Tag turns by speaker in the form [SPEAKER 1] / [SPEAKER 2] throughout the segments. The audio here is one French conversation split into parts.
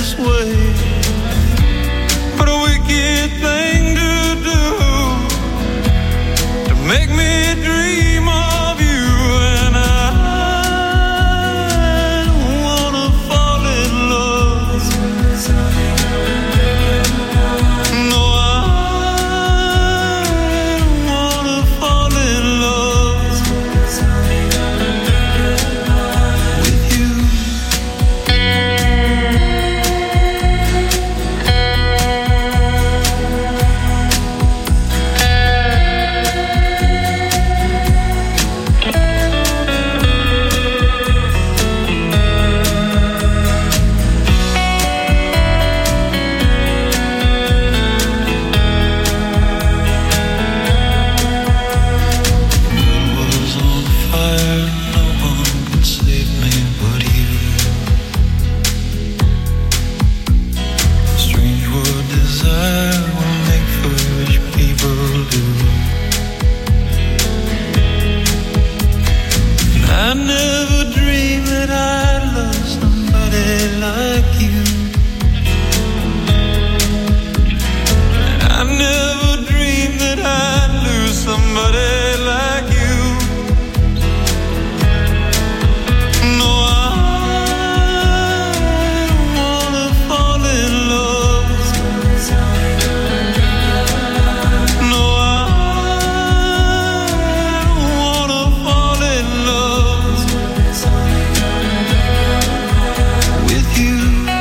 [SPEAKER 1] this way. What a wicked thing to do, to make me dream of you. And I don't wanna fall in love. No, I don't wanna fall in love with you. Was on fire, no one could save me but you. Strange what desire will make foolish people do. And I never dreamed that I'd love somebody like you. And I never dreamed that I'd lose somebody like you. No, I don't wanna fall in love. No, I don't wanna fall in love with you.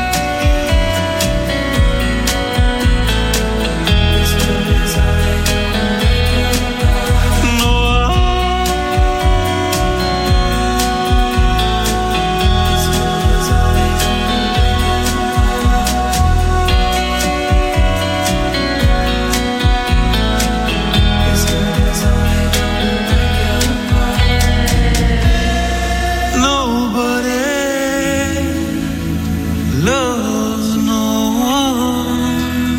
[SPEAKER 1] No, nobody loves no one.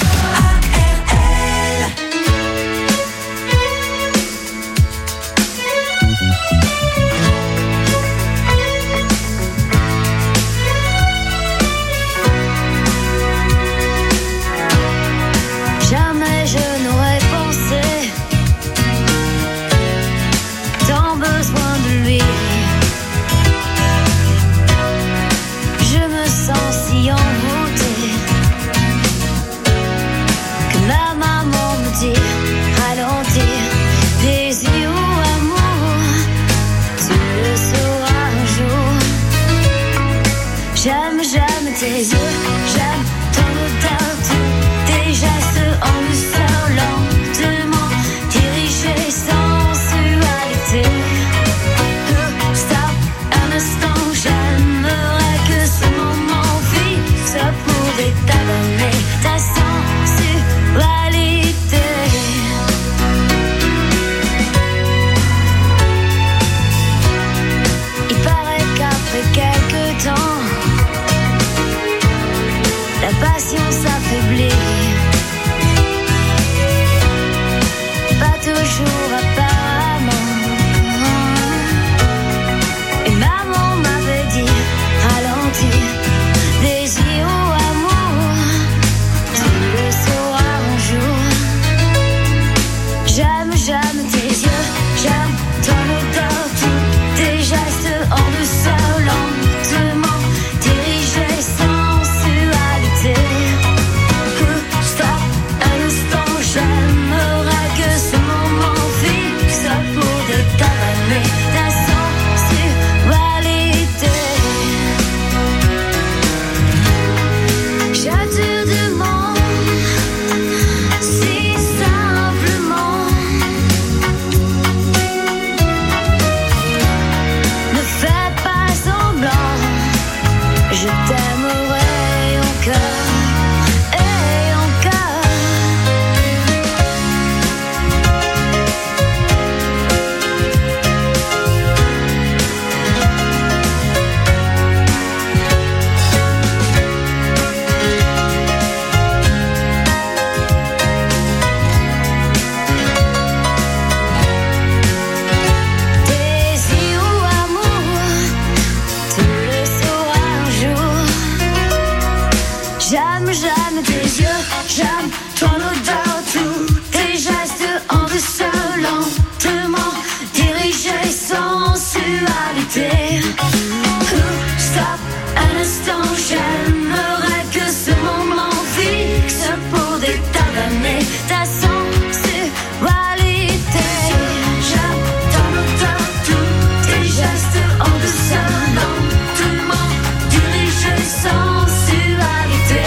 [SPEAKER 2] Jamais je n'aurais pensé tant besoin de lui. Je me sens si envoûtée que ma maman me dit ralentir. Plaisir ou amour, tu le sauras un jour. J'aime tes yeux, j'aime ton odeur, tous tes gestes en douceur, lentement dirigés sans sensualité. Stop un instant, j'aimerais que ce moment fixe pouvait t'abandonner ta sensualité. Il paraît qu'après quelques temps, la comme jamais. Tes yeux, j'aime ton odeur, tous tes gestes en douceur, lentement dirigés sans sensualité. Stop un instant, j'aimerais que ce moment fixe pour des tas d'années ta sensualité. J'aime ton odeur, tous tes gestes en douceur, lentement dirigés sans sensualité.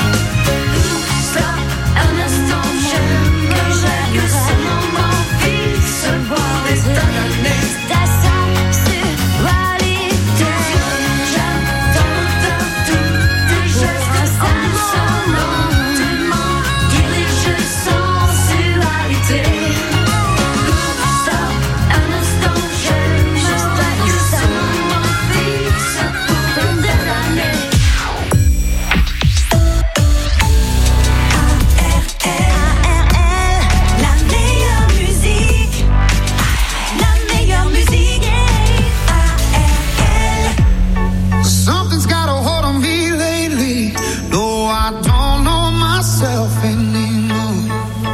[SPEAKER 2] Stop un instant, j'aimerais que ce moment fixe pour des tas d'années ta sensualité.
[SPEAKER 3] Something's got a hold on me lately. No, I don't know myself anymore.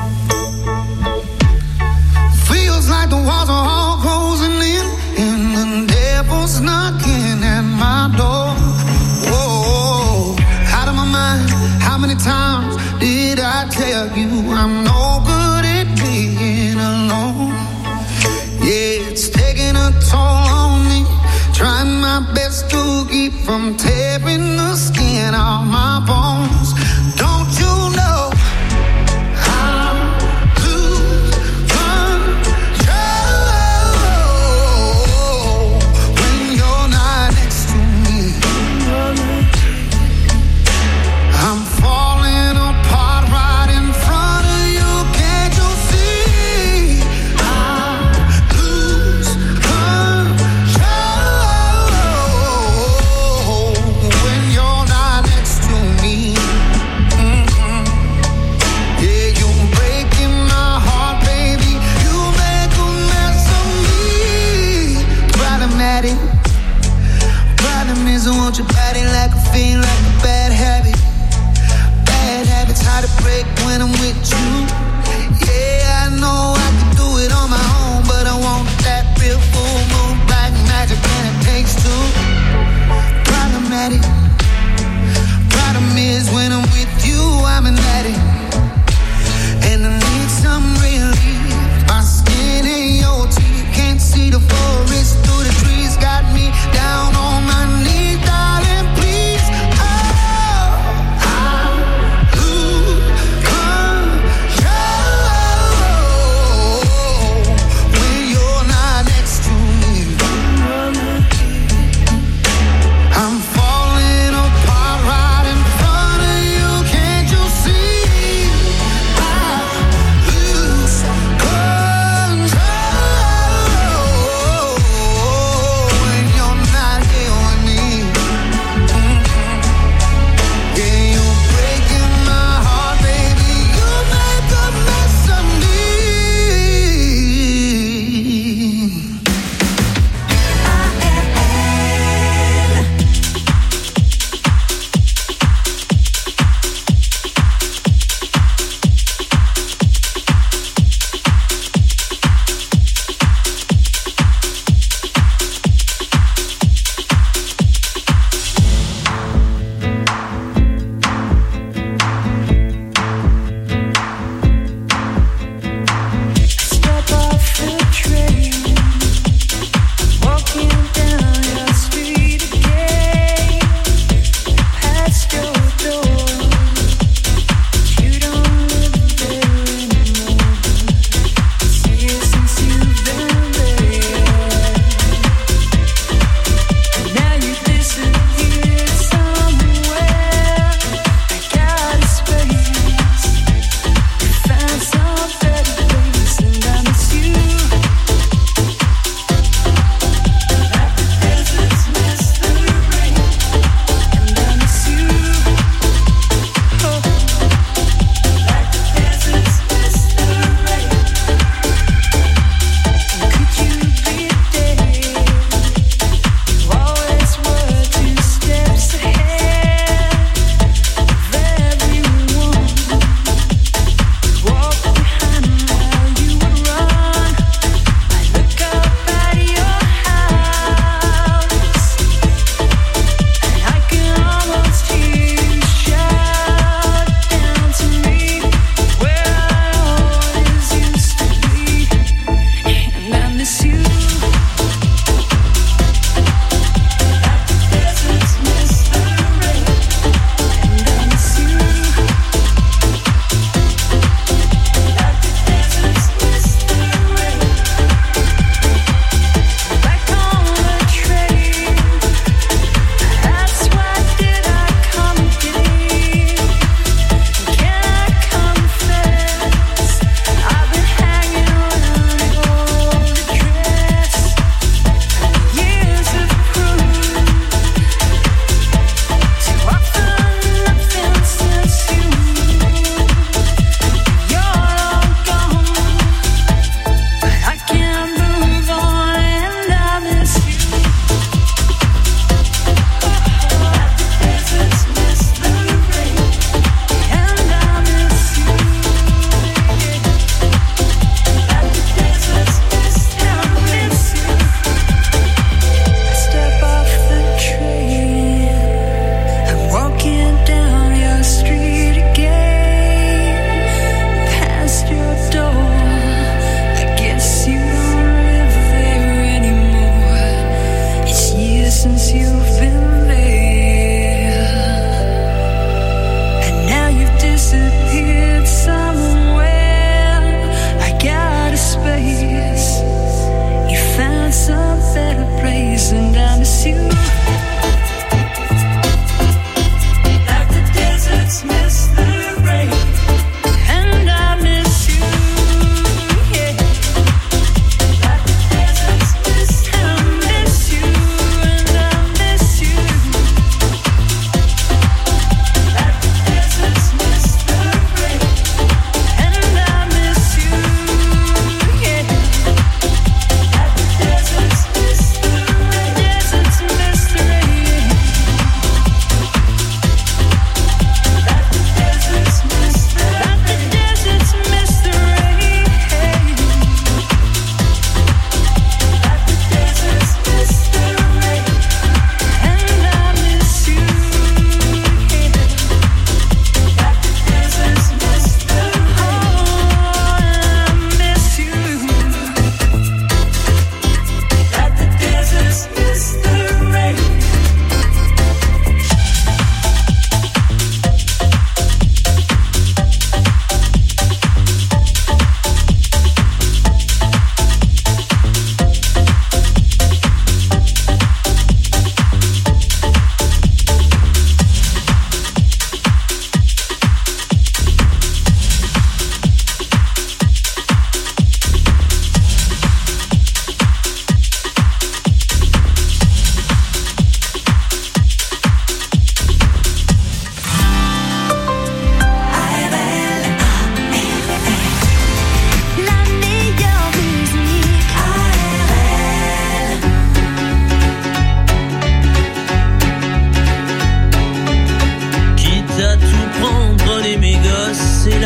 [SPEAKER 3] Feels like the walls are all closing in, and the devil's knocking at my door. Whoa, out of my mind. How many times did I tell you I'm no good at being alone? Yeah, it's taking a toll on me. Trying my best to keep from tearing the skin off my bones. Don't you know I lose control when you're not next to me? I'm falling apart right in front of you. Can't you see? I lose control when you're not next to me.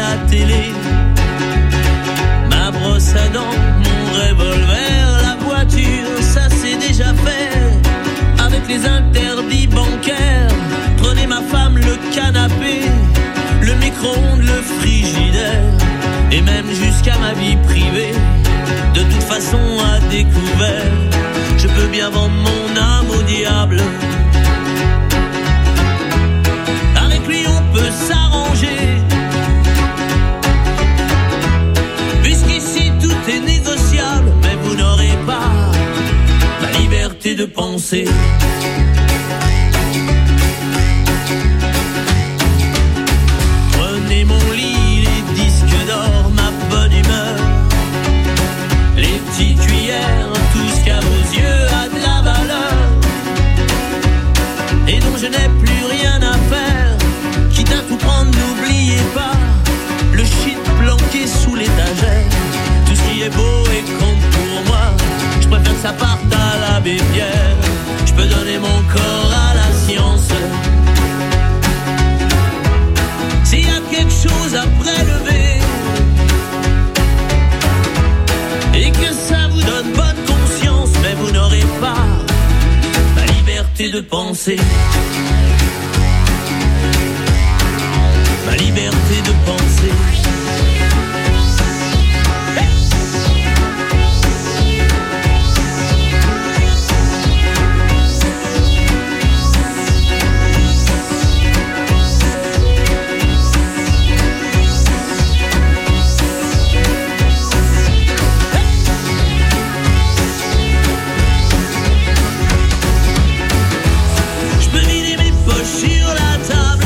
[SPEAKER 4] la télé. Ma brosse à dents, mon revolver, la voiture, ça c'est déjà fait. Avec les interdits bancaires, prenez ma femme, le canapé, le micro-ondes, le frigidaire, et même jusqu'à ma vie privée. De toute façon à découvert, je peux bien vendre mon âme au diable. Avec lui on peut s'arranger, puisqu'ici tout est négociable. Mais vous n'aurez pas la liberté de penser. Prenez mon lit, les disques d'or, ma bonne humeur, les petites cuillères, tout ce qu'à vos yeux a de la valeur et dont je n'ai plus rien à faire. Quitte à tout prendre, n'oubliez pas le shit planqué sous l'étagère. Tout ce qui est beau et compte pour moi, je préfère que ça parte à la Bébière. Je peux donner mon corps à la science. S'il y a quelque chose à prélever et que ça vous donne bonne conscience, mais vous n'aurez pas la liberté de penser. Ma liberté de penser. Sur la table,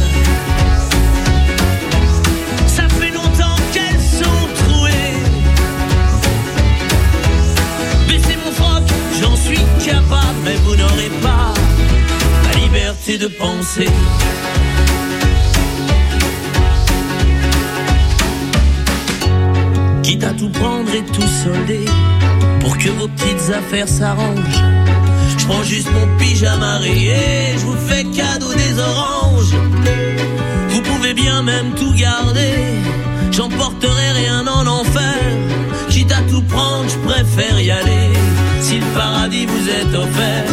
[SPEAKER 4] ça fait longtemps qu'elles sont trouées. Baissez mon froc, j'en suis capable, mais vous n'aurez pas la liberté de penser. Quitte à tout prendre et tout solder pour que vos petites affaires s'arrangent, je prends juste mon pyjama rayé, je vous fais cadeau des oranges. Vous pouvez bien même tout garder, j'emporterai rien en enfer. Quitte à tout prendre, je préfère y aller, si le paradis vous est offert.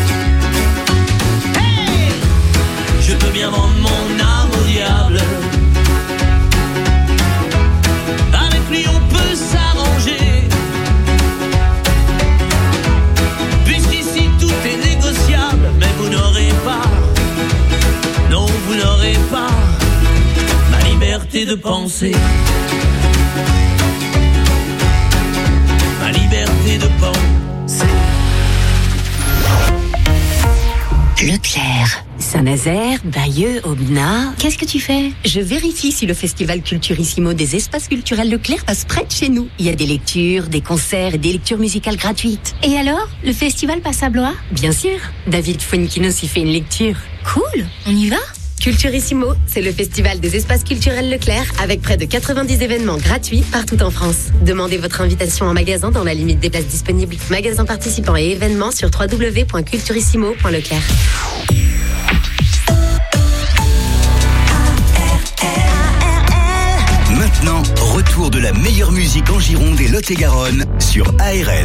[SPEAKER 4] Hey, je peux bien vendre mon âme au diable. Avec lui on peut s'arranger, mais vous n'aurez pas, non vous n'aurez pas ma liberté de penser. Ma liberté de penser.
[SPEAKER 5] Leclerc, Saint-Nazaire, Bayeux, Aubenas. Qu'est-ce que tu fais? Je vérifie si le festival Culturissimo des espaces culturels Leclerc passe près de chez nous. Il y a des lectures, des concerts et des lectures musicales gratuites.
[SPEAKER 6] Et alors, le festival passe à Blois?
[SPEAKER 5] Bien sûr, David Fuenquinos y fait une lecture.
[SPEAKER 6] Cool, on y va?
[SPEAKER 5] Culturissimo, c'est le festival des espaces culturels Leclerc avec près de 90 événements gratuits partout en France. Demandez votre invitation en magasin dans la limite des places disponibles. Magasins participants et événements sur www.culturissimo.leclerc.
[SPEAKER 7] Maintenant, retour de la meilleure musique en Gironde et Lot-et-Garonne sur ARL.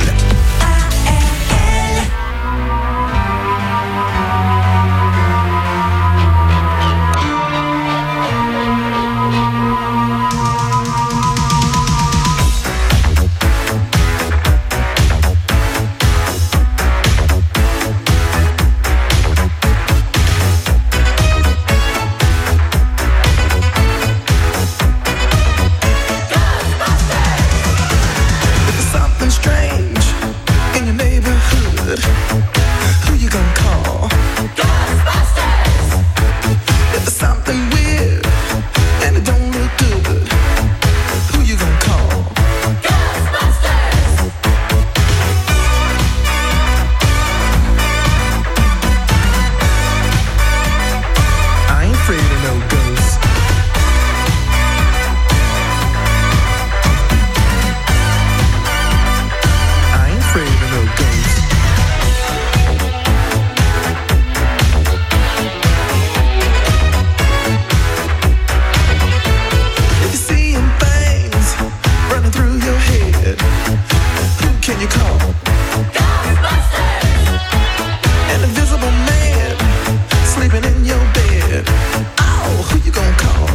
[SPEAKER 3] it. Oh, who you gonna call?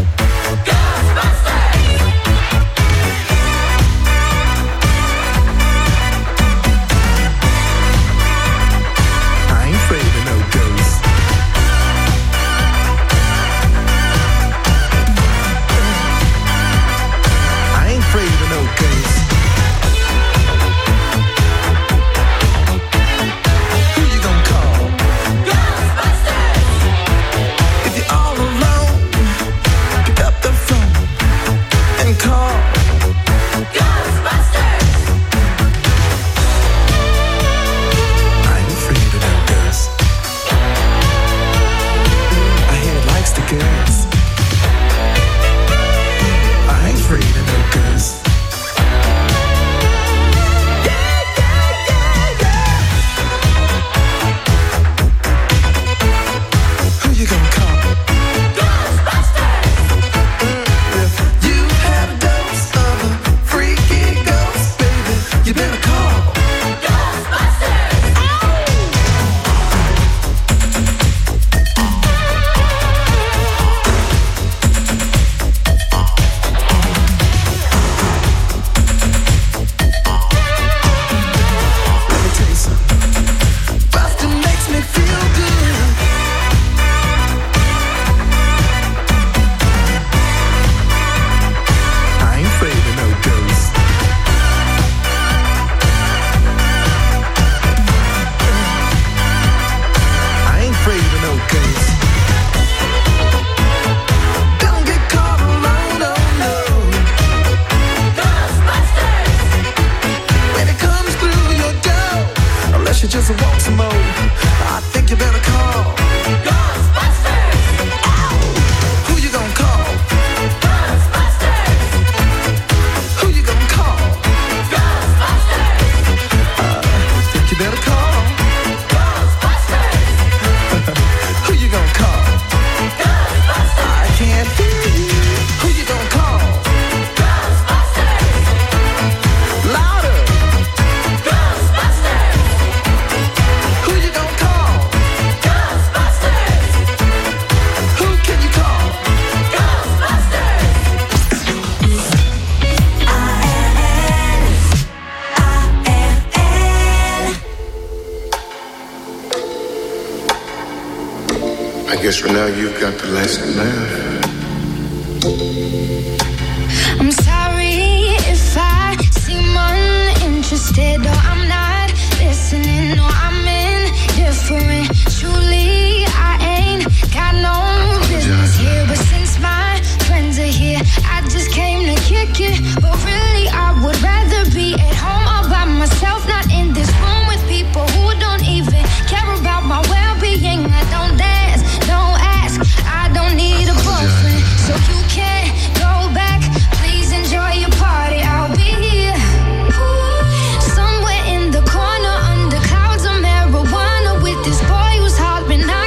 [SPEAKER 3] I ain't afraid of no ghosts. I ain't afraid of no ghosts. Who you gonna call? Ghostbusters! If you're all alone, pick up the phone and call Ghostbusters! I ain't afraid of no ghosts. I hear it likes the girls. I ain't afraid of no ghosts. Who you gonna call? Ghostbusters! If you had a dose of a freaky ghost, baby, you better call Ghostbusters! Let me tell you something. Bustin' makes me feel good. I ain't afraid of no ghosts. I ain't afraid of no ghosts. Don't get caught alone, no, no. Ghostbusters! When it comes through your door, unless you just want some more, I think you better call Ghostbusters! Ow! Who you gonna call? Ghostbusters! Who you gonna call? Ghostbusters! Think you better call Ghostbusters! Who you gonna call? Ghostbusters! I can't hear you. Who you gonna call? Ghostbusters! Louder! Ghostbusters! Who you gonna call? Ghostbusters! Who can you call? Ghostbusters!
[SPEAKER 8] I guess for now you've got the last laugh.
[SPEAKER 2] I'm sorry if I seem uninterested or I'm not listening or I'm indifferent. Truly, I ain't got no business here. But since my friends are here, I just came to kick it. But really, I would rather be at home all by myself, not in this room with people who don't even care about my well-being. I don't dance, don't ask, I don't need a boyfriend. So you can't go back, please enjoy your party, I'll be here. Somewhere in the corner under clouds of marijuana with this boy who's hopping out.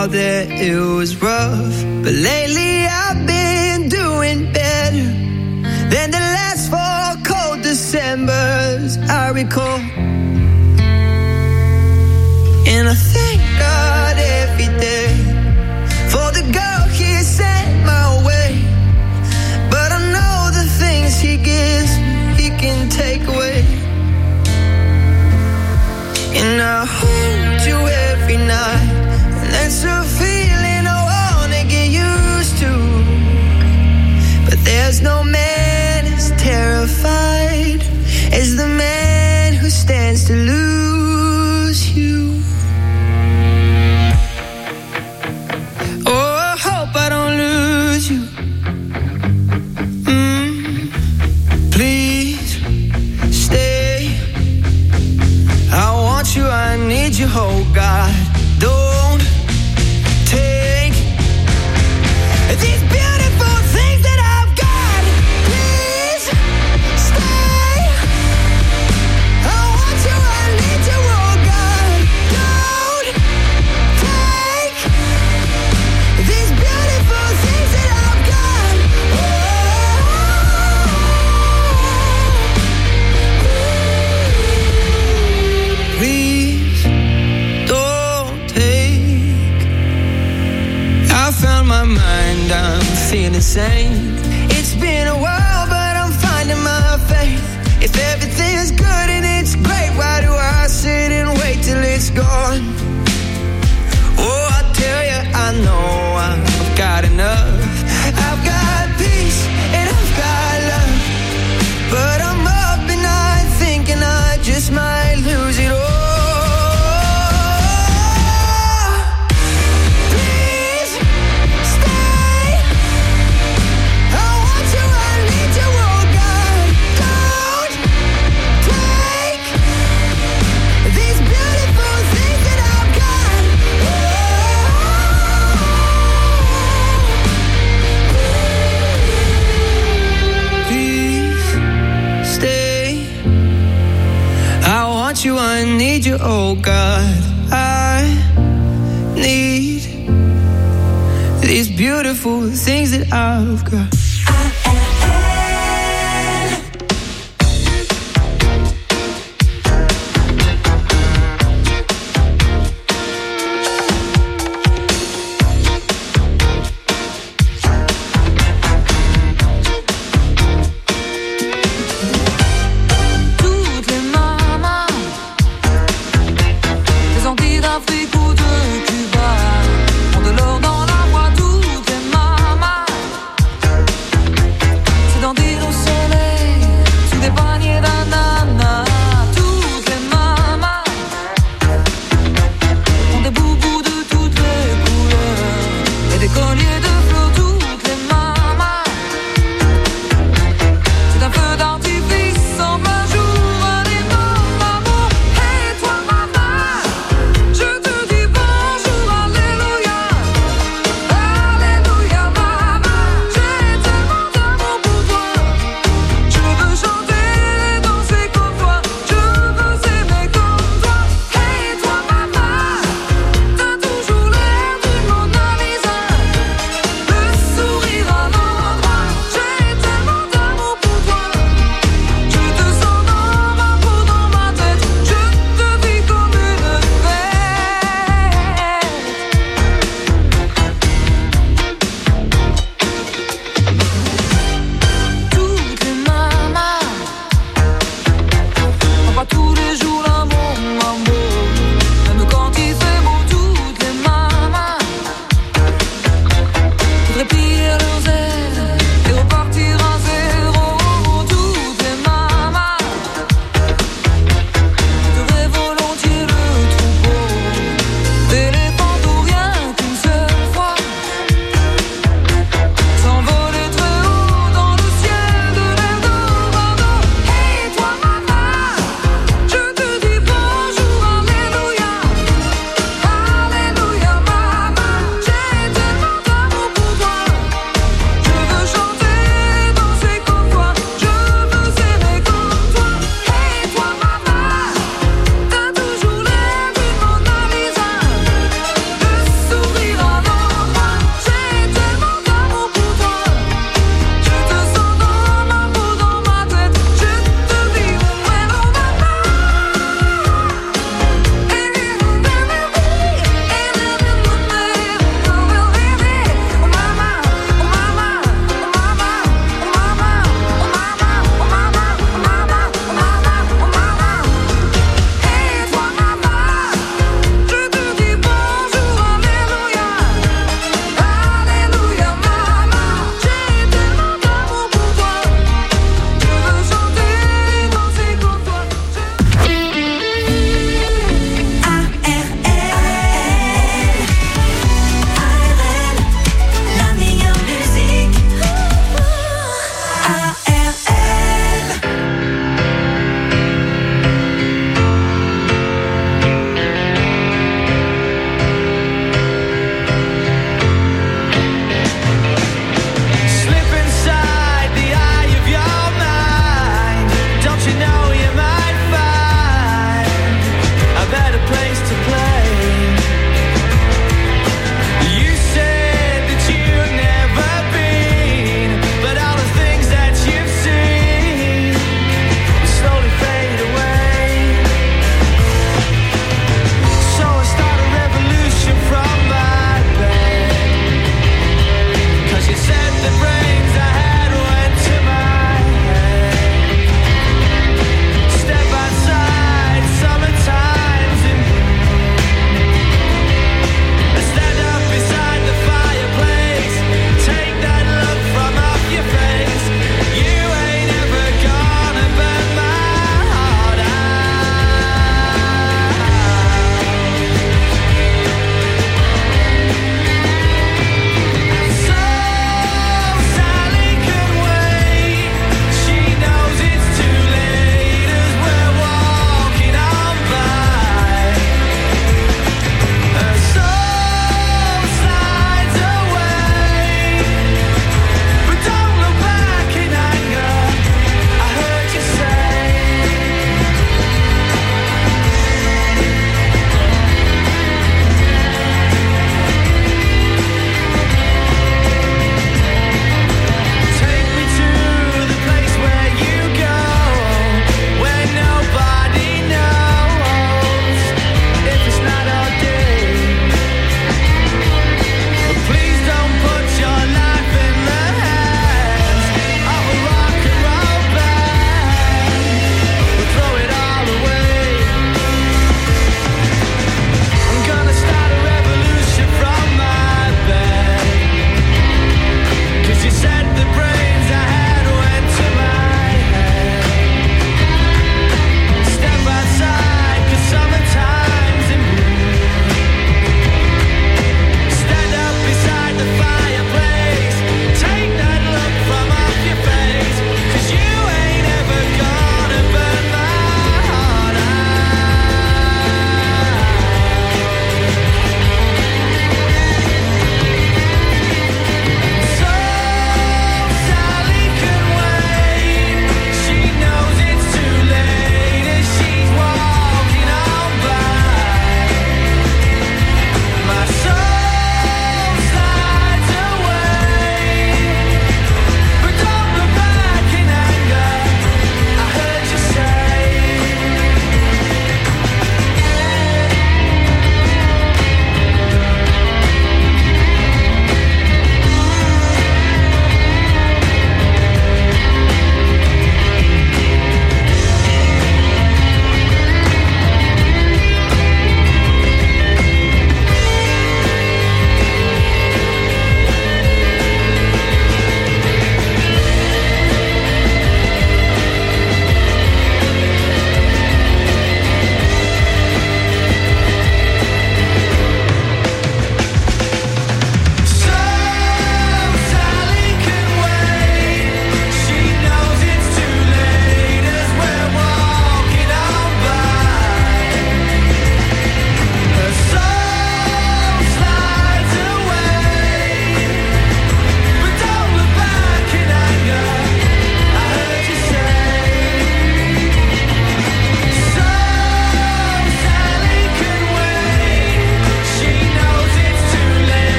[SPEAKER 9] out there it was rough, but lately I've been doing better than the last 4 cold Decembers I recall. And I thank God every day for the girl He sent my way. But I know the things He gives He can take away. And I hold you every night, and that's a feeling I wanna get used to. But there's no man as terrified as the man who stands to lose you. Oh, I hope I don't lose you. Please stay. I want you, I need you, oh God. Don't take these beautiful things that I've got. Please stay. I want you, I need you, oh God. Don't take these beautiful things that I've got. Please don't take. I found my mind, I'm feeling sane. It's been a while, but I'm finding my faith. If everything's good and it's great, why do I sit and wait till it's gone? Oh, I tell you, I know I've got enough. I've got peace and I've got love, but I'm up and I thinking I just might lose it all. Please stay. I want you, I need you, oh God. Don't take these beautiful things that I've got. Please stay. I want you, I need you, oh God. I need these beautiful things that I've got.
[SPEAKER 10] Toutes les mamans des Antilles, d'Afrique ou de Cuba ont de l'or dans la voix. Toutes les mamans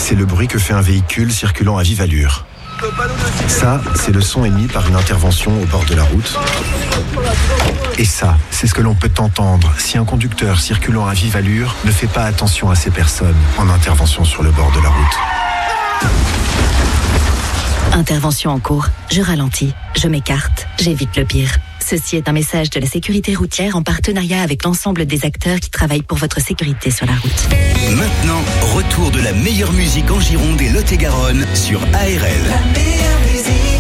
[SPEAKER 11] c'est le bruit que fait un véhicule circulant à vive allure. Ça, c'est le son émis par une intervention au bord de la route. Et ça, c'est ce que l'on peut entendre si un conducteur circulant à vive allure ne fait pas attention à ces personnes en intervention sur le bord de la route.
[SPEAKER 12] Intervention en cours, je ralentis, je m'écarte, j'évite le pire. Ceci est un message de la sécurité routière en partenariat avec l'ensemble des acteurs qui travaillent pour votre sécurité sur la route.
[SPEAKER 7] Maintenant, retour de la meilleure musique en Gironde et Lot-et-Garonne sur ARL.
[SPEAKER 13] La meilleure musique,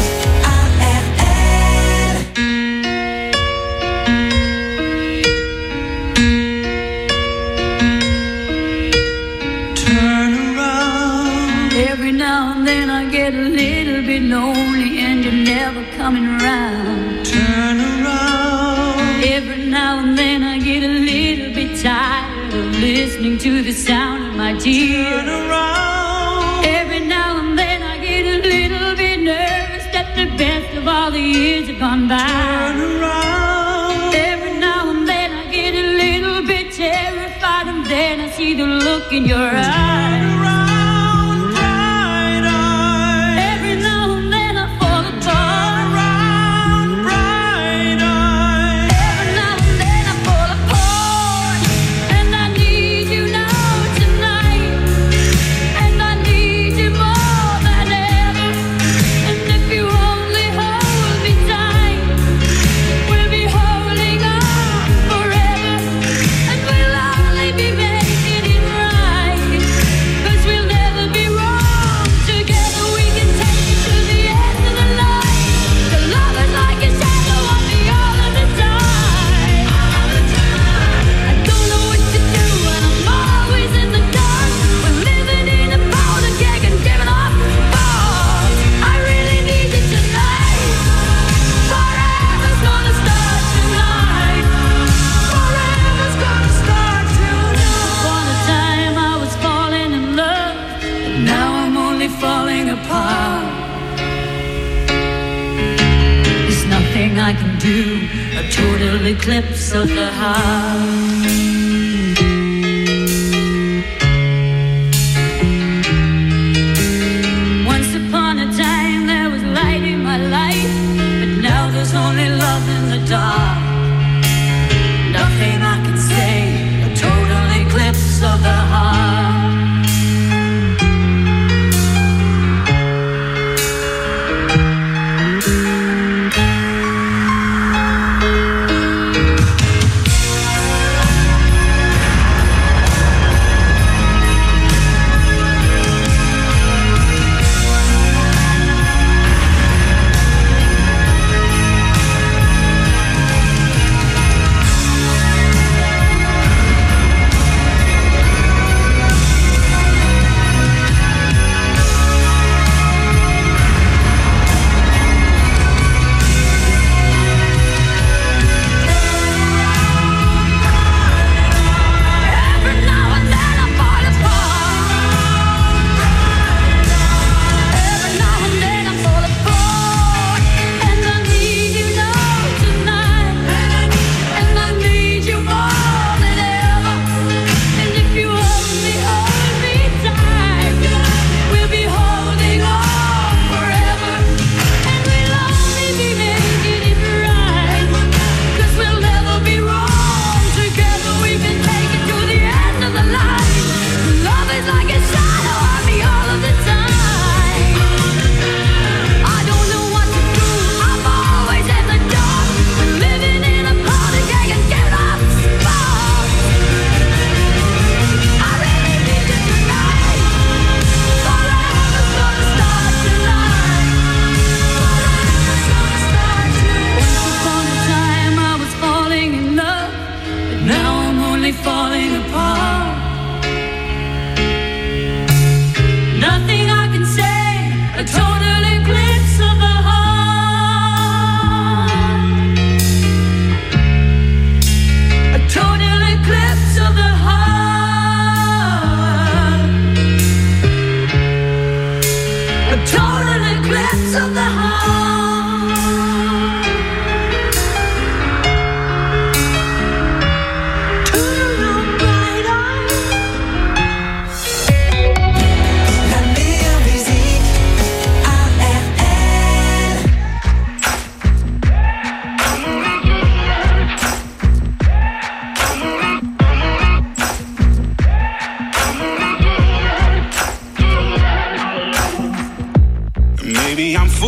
[SPEAKER 13] ARL.
[SPEAKER 10] Turn around. Every now and then I get a little bit lonely and you're never coming around. Turn around. Every now and then I get a little bit tired of listening to the sound of my tears. Turn around. Every now and then I get a little bit nervous that the best of all the years have gone by. Turn around. Every now and then I get a little bit terrified and then I see the look in your eyes. Turn around, bright eyes. Every now and then I fall apart. Turn around, bright eyes. Every now and then I fall apart. And I need you now tonight. And I need you more than ever. And if you only hold me tight, we'll be holding on forever. And we'll only be making it right. 'Cause we'll never be wrong. Together we can take it to the end of the line. The love is like a shadow on me all of the time. I don't know what to do and I'm always in the dark. We're living in a powder keg and giving off balls. I really need you tonight. Forever's gonna start tonight. Forever's gonna start tonight. One time I was falling in love, but now I'm only falling apart. There's nothing I can do, a total eclipse of the heart. Once upon a time there was light in my life, but now there's only love in the dark. Nothing I can say, a total eclipse of the heart.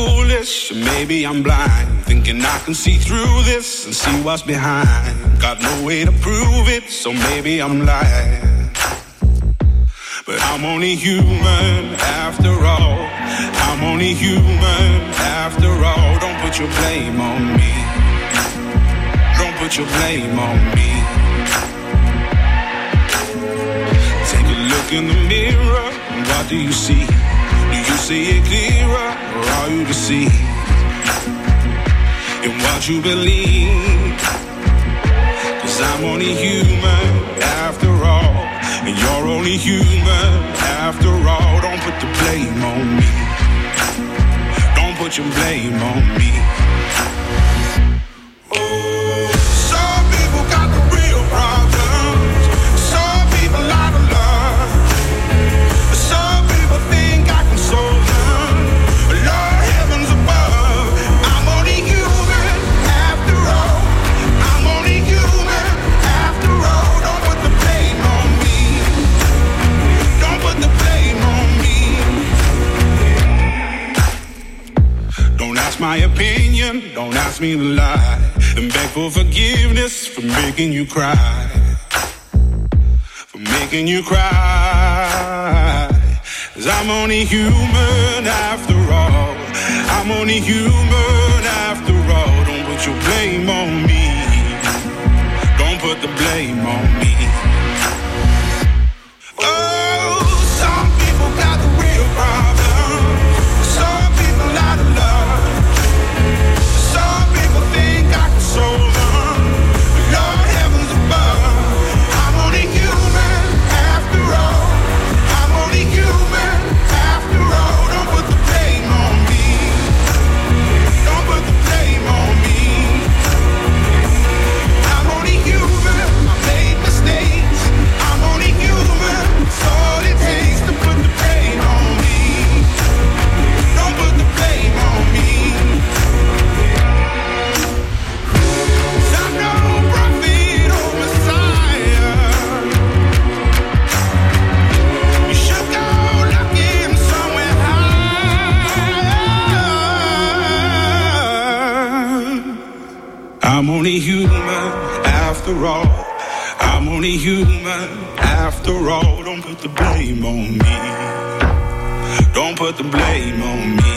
[SPEAKER 1] foolish, maybe I'm blind, thinking I can see through this and see what's behind. Got no way to prove it, so maybe I'm lying. But I'm only human after all. I'm only human after all. Don't put your blame on me. Don't put your blame on me. Take a look in the mirror, what do you see? Do you see it clearer, or are you deceived in what you believe? 'Cause I'm only human after all, and you're only human after all. Don't put the blame on me. Don't put your blame on me. Some people got the real problems. Some people out of love. Some people think I can solve them. Lord, heavens above, I'm only human after all. I'm only human after all. Don't put the blame on me. Don't put the blame on me. Don't ask my opinion, don't ask me to lie, and beg for forgiveness for making you cry. For making you cry. 'Cause I'm only human after all. I'm only human after all. Don't put your blame on me. Don't put the blame on me. Oh, some people got the real problem. Some people out of love. Some people think I can solve them. Lord, heavens above, I'm only human after all. I'm only human after all. Don't put the blame on me. Don't put the blame on me. I'm only human. I made mistakes. I'm only human. It's all it takes to put the blame on me. Don't put the blame on me. 'Cause I'm no prophet or Messiah. You should go looking somewhere higher. I'm only human after all. I'm only human after all. Don't put the blame on me. Don't put the blame on me.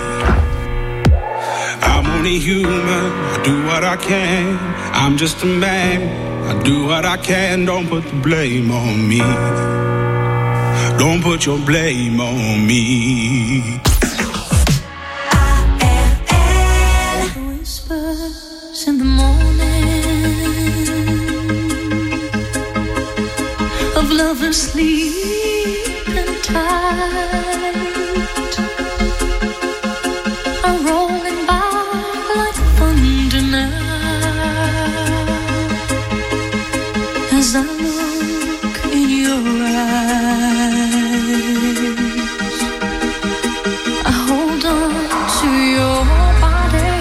[SPEAKER 1] I'm only human, I do what I can. I'm just a man, I do what I can. Don't put the blame on me. Don't put your blame on me.
[SPEAKER 10] Whispers in the morning of lovers sleeping tight are rolling by like thunder now. As I look in your eyes, I hold on to your body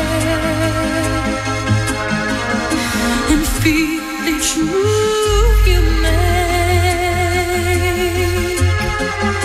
[SPEAKER 10] and feel each move you make.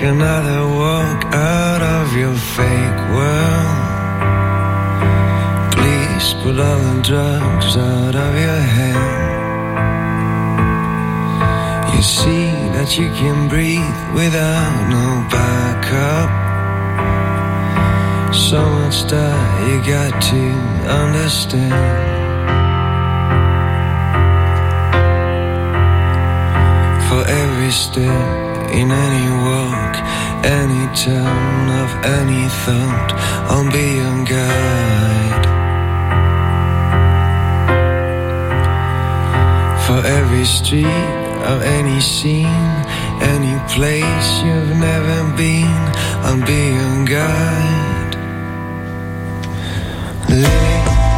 [SPEAKER 9] another walk out of your fake world. Please put all the drugs out of your head. You see that you can breathe without no backup. So much that you got to understand. For every step in any walk, any turn of any thought, I'll be your guide. For every street of any scene, any place you've never been, I'll be your guide. Lily,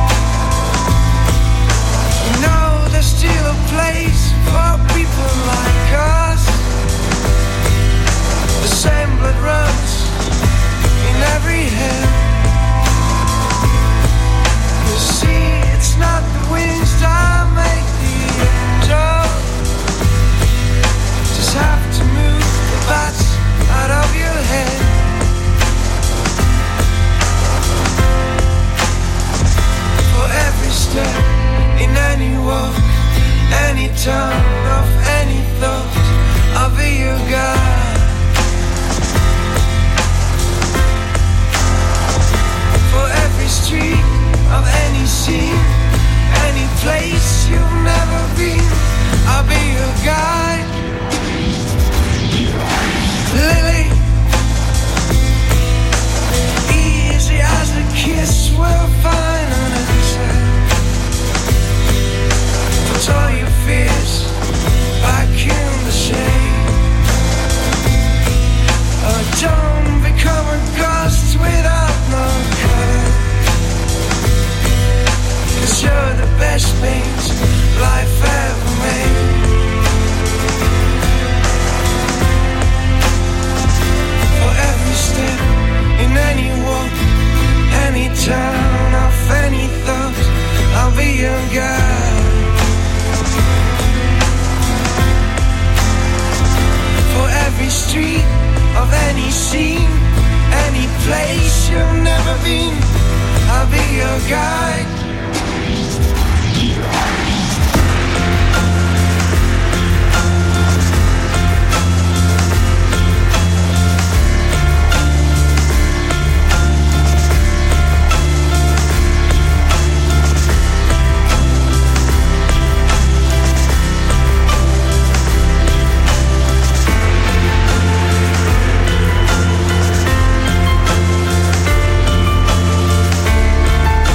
[SPEAKER 9] you know there's still a place for people like us. The same blood runs in every head.